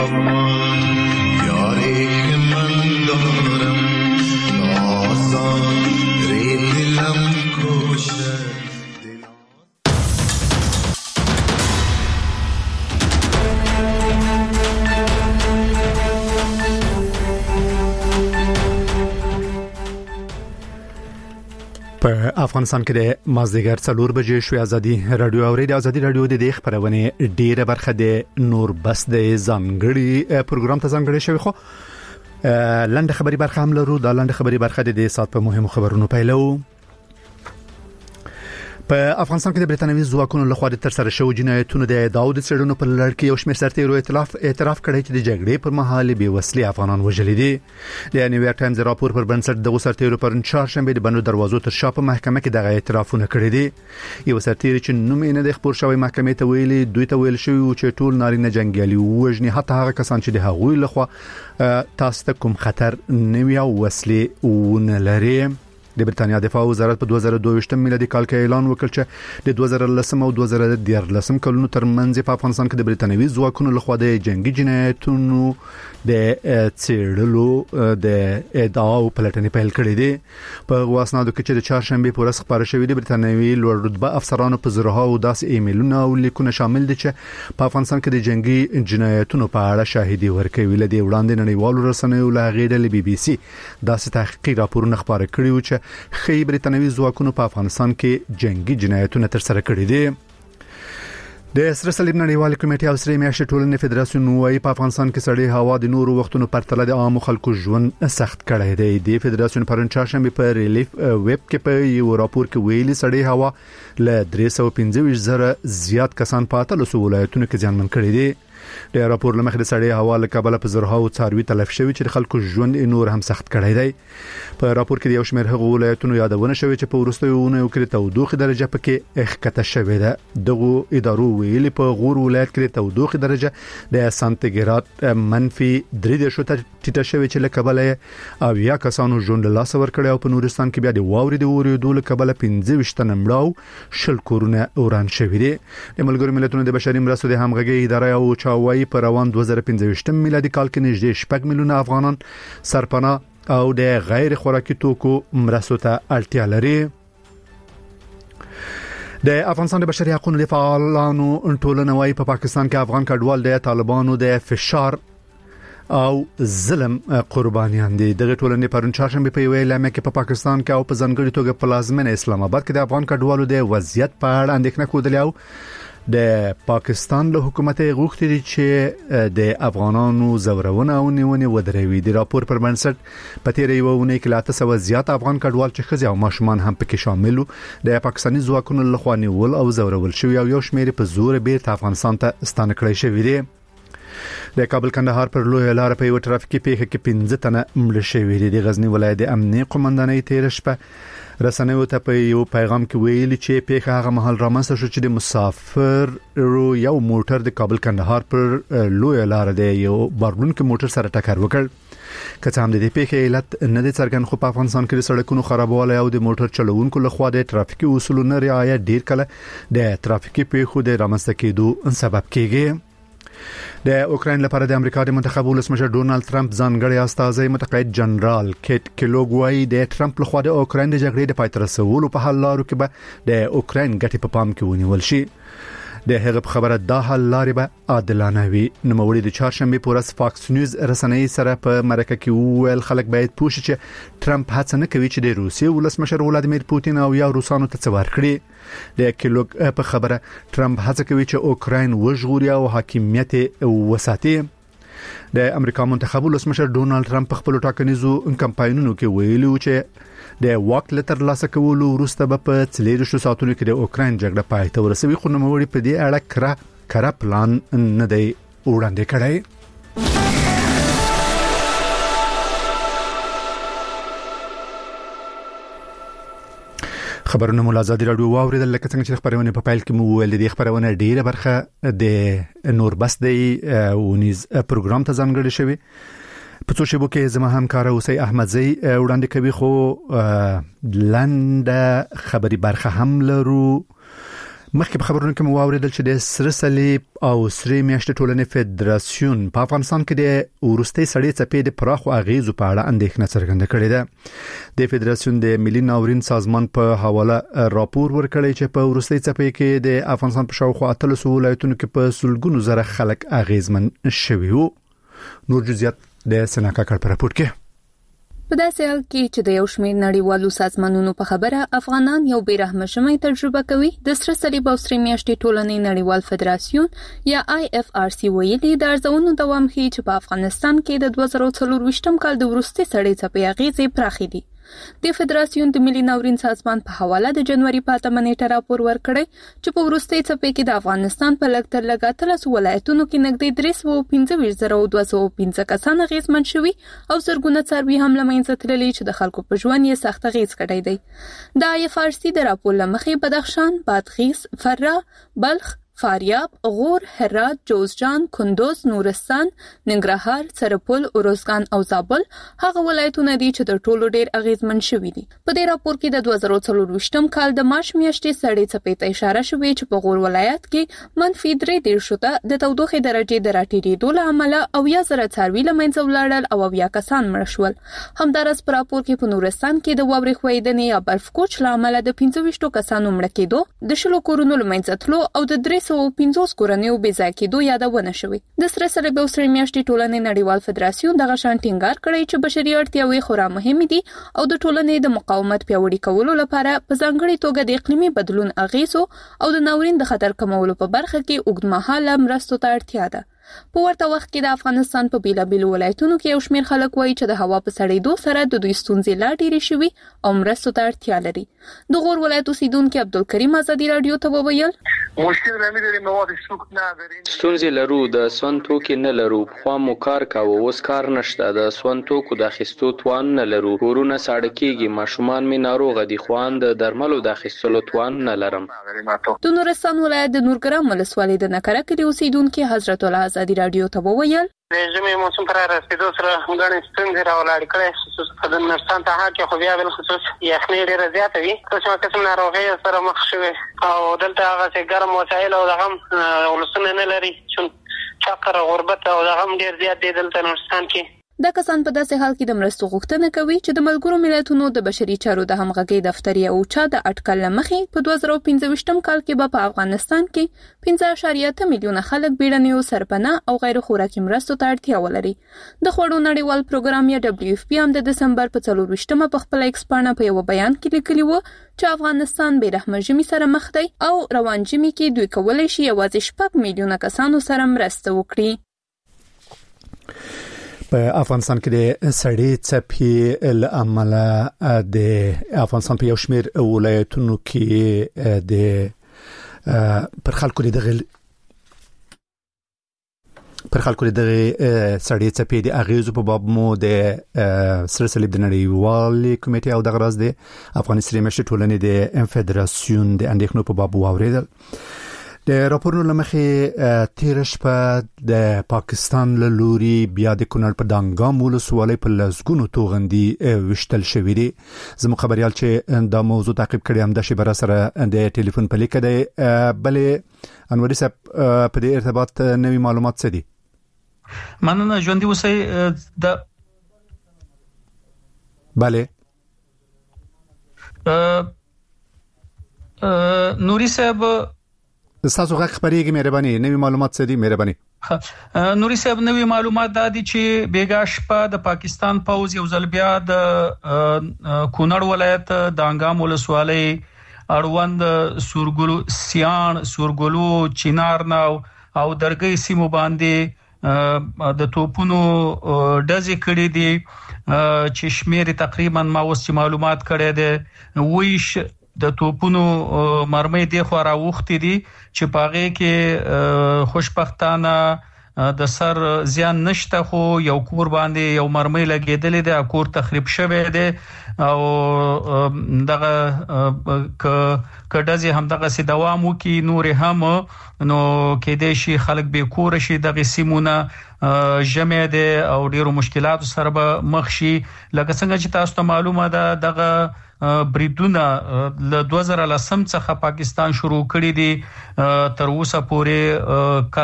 افغانستان کې د مازدیګر 4 بجې شوې ازادي رادیو اوریدي ازادي رادیو د خبرونه ډیره برخه د نور بس د ځانګړي پروګرام ته ځانګړي شوی خو لاندې خبري برخه هم لرو د لاندې خبري برخه د سات په مهمو خبرونو پیلو په افغانستان کې د برتانوي ځواکونو لخوا د تر سره شوی جنایتونو د داود سړونو پر لړ کې یو شمېر سرتیرو اعتراف کړی چې د جګړې پر مهال به وسلې افغانان وژلي دي د نیویارک ټایمز راپور پر بنسټ د سرتیرو پر چهارشنبه د بندو دروازو تر شا په محکمه کې دغه اعترافونه کړی دي یو سرتیر چې نوم یې نه د خبر شوی محکمې ته ویلي دوی ته ویل شوی چې ټول نارینه جنگیالي وژني حتی هغه کسان چې د هغوی لخوا تاسو ته کوم خطر نوي وسلې ونه لري د برتانیا دفاع وزارت په 2022 میلادي کال کې اعلان وکړ چې د 2010 او 2013 کلونو ترمنځ په افغانستان کې د برتانوي ځواکونو لخوا د جنگي جنایتونو د څېړلو د ادعا او پلټنې پیل کړې دي په واسنادو کې چې د چهارشنبه په ورځ خبره شوې د برتانوي لوړ رتبه افسرانو په زرها او داسې ایمیلونه او لیکونه شامل دي چې په افغانستان کې د جنگي جنایتونو په اړه شاهدي ورکوي لدی وړاندې نړیوالو رسنیو له غیډه بي بي سي داسې تحقیقي راپورونه خبره کړي و چې خې برتانوي ځواکونو په افغانستان کې جنگي جنایتونه تر سره کړي دي د سره صلیب نړیوال کمیټې او سره میاشتې ټولنې فدراسیون وايي په افغانستان کې سړې هوا د نورو وختونو پرتله د عام خلکو ژوند سخت کړی دی د فدراسیون پرون چهارشنبه په ریلیف ویب کې په یو راپور کې ویلي سړې هوا له 325 زره زیات کسان په 13 ولایتونو کې ځانمن کړي دي د راپور لمخې د سړې هوا له کبله په زرها او څاروي تلف شوی چې خلکو ژوند نور هم سخت کړی دی په راپور کې یو شمېر هغه ولایتونو یادونه شوی چې په ورستیونه یو کې تودوخه درجه پکې اخکته شوې ده دغه ادارو ویلي په غور ولایت کې تودوخه درجه د سانتیګراد منفي 3 ټیټه شوی چې له کبله او یا کسانو ژوند لاس ور کړی او په نورستان کې بیا د واورې د اوریدو له کبله 15 نمړاو شل کورونه اوران شوی دي د ملګرو ملتونو د بشري مرستو د همغږي ادارې او چاوي پر روان 2015 میلادي کال کې نږدې 6 میلیونه افغانان سرپناه او د غیر خوراکي توکو مرستو ته اړتیا لري د افغانستان د بشري حقوقو فعالانو ټولنه وايي په پاکستان کې افغان کډوال د طالبانو د فشار او ظلم قربانيان دي دغه ټولنې پرون چهارشنبه په ویل کې په پاکستان کې او په ځانګړي توګه په لازمنه اسلام آباد کې د افغان کډوالو د وضعیت په اړه اندېښنه کودلې او د پاکستان له حکومت غوښتي دي چې د افغانانو زورونه او نیونه ودروي د راپور پر بنسټ په تیر یو ونه کې 800 زیات افغان کډوال چې خزي او ماشومان هم پکې شامل وو د پاکستاني ځواکونو له خوا نیول او زورول شوی او یو شمېر په زور بیرته افغانستان ته ستانه کړی شوی دی د کابل کندهار پر لوی لار په یو ټرافیکي پیښه کې 15 تنه مړ شوي دي د غزنی ولایت امنیه قومندانۍ تیر شپه رسنیو ته په یو پیغام کې ویلي چې پیښه هغه مهال رامنځته شو چې د مسافر یو موټر د کابل کندهار پر لوی لار د یو بارونکو موټر سره ټکر وکړ کله هم د دې پیښې علت نه د څرګند خو په افغانستان کې د سړکونو خرابوالی او د موټر چلوونکو لخوا د ټرافیکي اصولو رعایت ډیر کله د ټرافیکي پیښو د رامنځته کېدو سبب کېږي د اوکراین لپاره د امریکا د منتخب ولسمشر ډونالد ټرمپ ځانګړی استازی متقاعد جنرال کیټ کلوګوای د ټرمپ لخوا د اوکراین د جګړې د پای ته رسولو په حل لارو کې به د اوکراین ګټې په پام کې ونیول شي د هغه خبره د حل لارې به عادلانه وي نوموړي د چهارشنبه په ورځ فاکس نیوز رسنۍ سره په مرکه کې ویل خلک باید پوه شي چې ټرمپ هڅه نه کوي چې د روسیې ولسمشر ولادیمیر پوتین او یا روسانو ته څور کړي د کلوګ په خبره ټرمپ هڅه کوي چې اوکراین وژغوري او حاکمیت وساتي د امریکا منتخب ولسمشر ډونالد ټرمپ په خپل ټاکنیزو کمپاینونو کې ویلي چې د واک لتر لاسه کولو وروسته په 30 ساعتونو کې د اوکراین جګړه پای ته ورسوي خو نوموړي په دې اړه کړه پلان نه دی وړاندې کړی خبرونه مول ازادي رادیو واوریدل لکه څنګه چې خبرونه په فایل کې مو ویل دي خبرونه ډیره برخه د نور بس دی ونیز پروګرام ته ځانګړی شوی په څو شیبو کې زما همکار اوسې احمدزی وړاندې کوي خو لاند خبري برخه هم لرو مخکې په خبرونو کې مو واوریدل چې د سره صلیب او سره میاشتې ټولنې فدراسیون په افغانستان کې د ورستۍ سړې څپې د پراخو اغیزو په اړه اندېښنه څرګنده کړې ده. د فدراسیون د ملي ناورین سازمان په حواله راپور ورکړی چې په ورستۍ څپې کې د افغانستان په شاوخوا 13 ولایتونو کې په سلګونو زره خلک اغیزمن شوي وو. نور جزئیات د سناکا کار په راپور کې. په داسې حال کې چې د یو شمېر نړیوالو سازمانونو په خبره افغانان یو بیرحمه شمې تجربه کوي، د سره صلیب او سره میاشتې ټولنې نړیوال فدراسیون یا IFRC ویلي د ارزونو دوام ښیي چې په افغانستان کې د 2024 کال د وروستي سړې څپې اغیزې پراخې دي. د فدراسیون د ملي ناورین سازمان په حواله د جنوري په 8 نیټه راپور ورکړی چې په وروستي څپې کې د افغانستان په لږ تر لږه 13 ولایتونو کې نږدې 315,215 کسان اغیزمن شوي او زرګونه څاروي هم له منځه تللي چې د خلکو په ژوند یې سخت اغیز کړی دی. د IFRC د راپور له مخې بدخشان، بادغیس، فراه، بلخ، فاریاب، غور، هرات، جوزجان، کندوز، نورستان، ننګرهار، سرپل، اروزګان او زابل هغه ولایتونه دي چې د ټولو ډیر اغیزمن شوي دي. په دې راپور کې د 2024 کال د مارچ میاشتې سړې څپې ته اشاره شوې چې په غور ولایت کې -3.3 ته د تودوخې درجه د راټیټېدو له امله او 1000 څاروي له منځه ولاړل او 10 کسان مړ شول. همدارس په راپور کې په نورستان کې د واورې ښویدنې یا برف کوچ له امله د 25 کسانو مړ کېدو، د 10 کورونو له منځه تلو او د 350 کورنیو بې ځای کېدو یادونه شوې. د سره صلیب او سره میاشتې ټولنې نړیوال فدراسیون دغه شان ټینګار کړی چې بشري اړتیاوې خورا مهمې دي او د ټولنې د مقاومت پیاوړي کولو لپاره په ځانګړي توګه د اقلیمي بدلون اغیزو او د ناورین د خطر کمولو په برخه کې اوږدمهاله مرستو ته اړتیا ده. په ورته وخت کې د افغانستان په بیلابیلو ولایتونو کې یو شمېر خلک وایي چې د هوا په سړېدو سره د دوی ستونزې لا ډېرې شوي او مرستو ته اړتیا لري. د غور ولایت اوسیدونکي عبدالکریم آزادي رادیو ته وویل ستونزې لرو، د سون توکي نه لرو، خو مو کار کاوه، اوس کار نشته، د سون توکو د اخیستو توان نه لرو، کورونه ساړه کېږي، ماشومان می ناروغه دي، خو ان د درملو د اخیستلو توان نه لرم. د نورستان ولایت د نورګرام ولسوالۍ د نکره کلي اوسیدونکي حضرت الله آزادي رادیو ته وویل د ژمي موسم پر رسیدو سره غني ستونزې راولاړ کړي، خصوصا د نورستان ته کې خو بیا بل خصوص یخنۍ ډیره زیاته وي، قسم ناروغي سره مخ شوي او دلته هغه چې ګرم وسایل او دغه ولسونه نه لري، چې فقر او غربت او دغه ډیر زیات دي دلته نورستان کې. دا کسان په داسې حال کې د مرستو غوښتنه کوي چې د ملګرو ملتونو د بشري چارو د همغږۍ دفتر یا اوچا د اټکل مخې په 2015 کال کې په افغانستان کې 5.8 میلیونه خلک بیړنیو سرپناه او غیر خوراکي مرستو ته اړتیا ولري. د خوړو نړیوال پروګرام یا WFP هم د دسمبر په 24 په خپل ایکس پاڼه په یو بیان کې لیکلی و چې افغانستان به رحمه ژمي سره مخ دی او روان ژمي کې دوی کولای شي یوازې 6 میلیونه کسانو سره مرسته وکړي. په افغانستان کې د سړې څپې له امله د افغانستان په یو شمېر ولایتونو کې د پر خلکو دغه سړې څپې د اغیزو په باب مو د سره صلیب د نړیوالې کمیټې او دغه راز د افغاني سره میاشتې ټولنې د فدراسیون د اندېښنو په باب واوریدل. د راپورونو لمخې تیر شپه د پاکستان له لوري بیا د کونړ په دانګام ولسوالۍ په لسګونو توغندي وشتل شوې دي. زموږ خبريال چې دا موضوع تعقیب کړی هم د شبره سره د ټلیفون په لیکه دی. بلې انوري صاحب په دې ارتباط نوي معلومات څه دي؟ مننه ژوندۍ اوسئ. د بله نوري صاحب تاسو غږ خبرېږي، مهرباني نوي معلومات څه دي؟ مهرباني نوري صاحب نوي معلومات دا دي چې بیګا شپه د پاکستان پوز یو ځل بیا د کونړ ولایت د انګام ولسوالۍ اړوند سورګلو سیان، سورګلو، چینارناو او درګي سیمو باندې د توپونو ډزې کړې دي چې شمیر تقریبا ما اوس معلومات کړي دي ویش د توپونو مرمۍ د خورا وخت دي چې پاغه کې خوشبختانه د سر زیان نشته خو یو کور باندې یو مرمۍ لګیدلې ده کور تخریب شوی دی او دغه کډازي هم دغه سي دوام وکي نور هم نو کې د شي خلک به کور شي دغه سیمونه جمع دي او ډیرو مشکلات سره به مخ شي لکه څنګه چې تاسو ته معلومه ده دغه بریدونه ل 2010 څخه پاکستان شروع کړی دي تر اوسه پورې